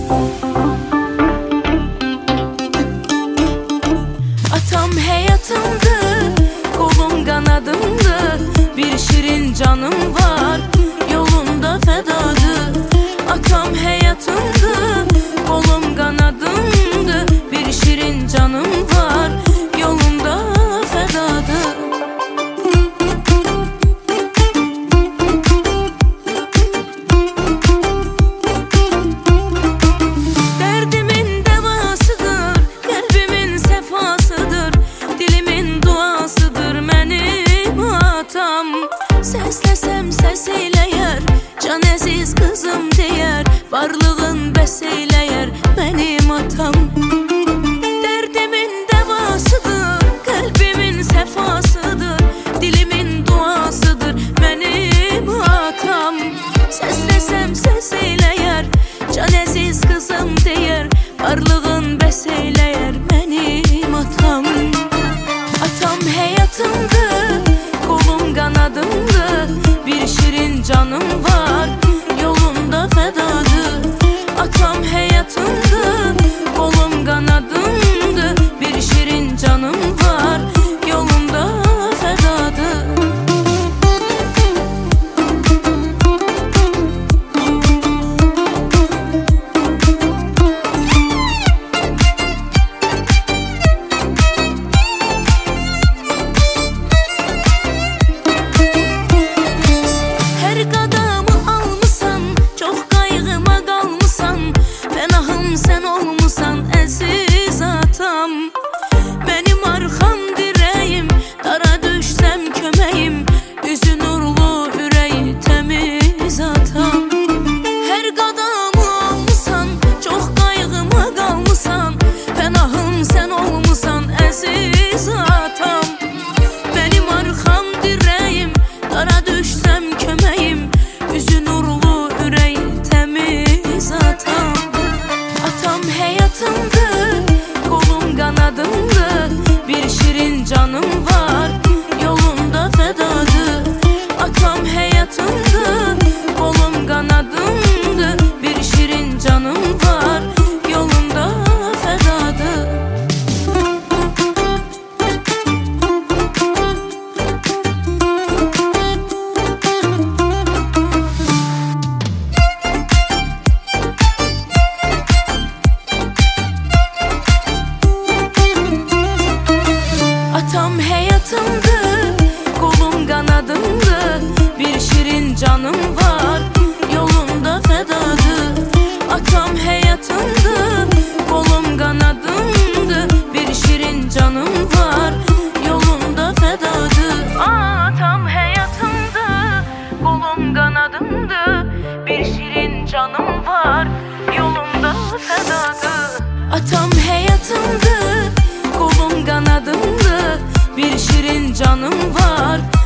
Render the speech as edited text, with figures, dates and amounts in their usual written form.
Atam hayatımdı, kolum kanadımdı. Bir şirin canım var, yolunda fedadı. Atam hayatımdı, kolum kanadımdı. Bir şirin canım var, yolunda fedadı. Derdimin devasıdır, kalbimin sefasıdır. Dilimin duasıdır benim atam. Səsləsəm səs eyləyər, can əziz kızım deyər. Varlığın bəs eyləyər benim atam. Derdimin devasıdır, kalbimin sefasıdır. Dilimin duasıdır benim atam. Səsləsəm səs eyləyər, can əziz kızım deyər. Varlığın bəs eyləyər benim atam. Atam hayatımdı, kolum kanadımdı. Bir şirin canım var, yolunda fedadı. Atam hayatımdı, kolum kanadımdı. Bir şirin canım var, yolunda fedadı. Sen olmusan əziz atam. Benim arkam dirəyim, dara düşsəm köməyim. Üzü nurlu, ürəyi təmiz atam. Hər qadamı almısan, çox qayğıma qalmısan. Pənahım sən olmusan əziz atam. Benim arkam dirəyim, dara düşsəm köməyim. Üzü nurlu, ürəyi təmiz atam. Atam hayatımdı, kolum kanadımdı. Bir şirin canım var, yolunda fedadı. Atam hayatımdı, kolum kanadımdı. Bir şirin canım var, yolunda fedadı. Atam hayatımdı, kolum kanadımdı. Bir şirin canım var, yolunda fedadı. Atam hayatımdı, kolum kanadımdı. Bir şirin canım var, yolunda fedadı. Atam hayatımdı, kolum kanadımdı. Bir şirin canım var, yolunda fedadı. Atam hayatımdı, kolum kanadımdı. Bir şirin canım var,